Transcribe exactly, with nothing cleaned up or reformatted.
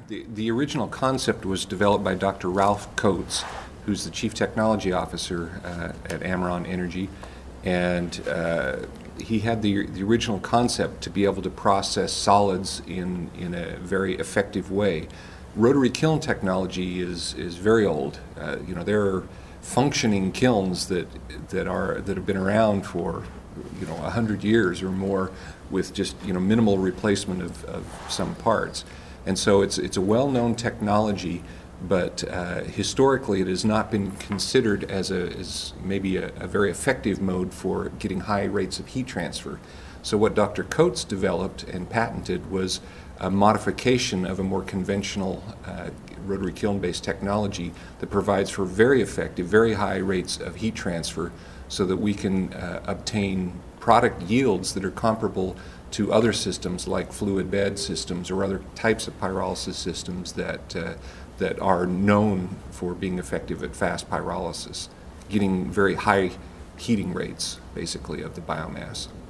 The, the original concept was developed by Doctor Ralph Coates, who's the Chief Technology Officer uh, at Amaron Energy, and uh, he had the, the original concept to be able to process solids in, in a very effective way. Rotary kiln technology is, is very old. Uh, you know, there are functioning kilns that, that, are, that have been around for you know, a hundred years or more with just you know, minimal replacement of, of some parts. And so it's, it's a well-known technology, but uh, historically it has not been considered as, a, as maybe a, a very effective mode for getting high rates of heat transfer. So what Doctor Coates developed and patented was a modification of a more conventional uh, rotary kiln-based technology that provides for very effective, very high rates of heat transfer so that we can uh, obtain product yields that are comparable to other systems like fluid bed systems or other types of pyrolysis systems that, uh, that are known for being effective at fast pyrolysis, getting very high heating rates, basically, of the biomass.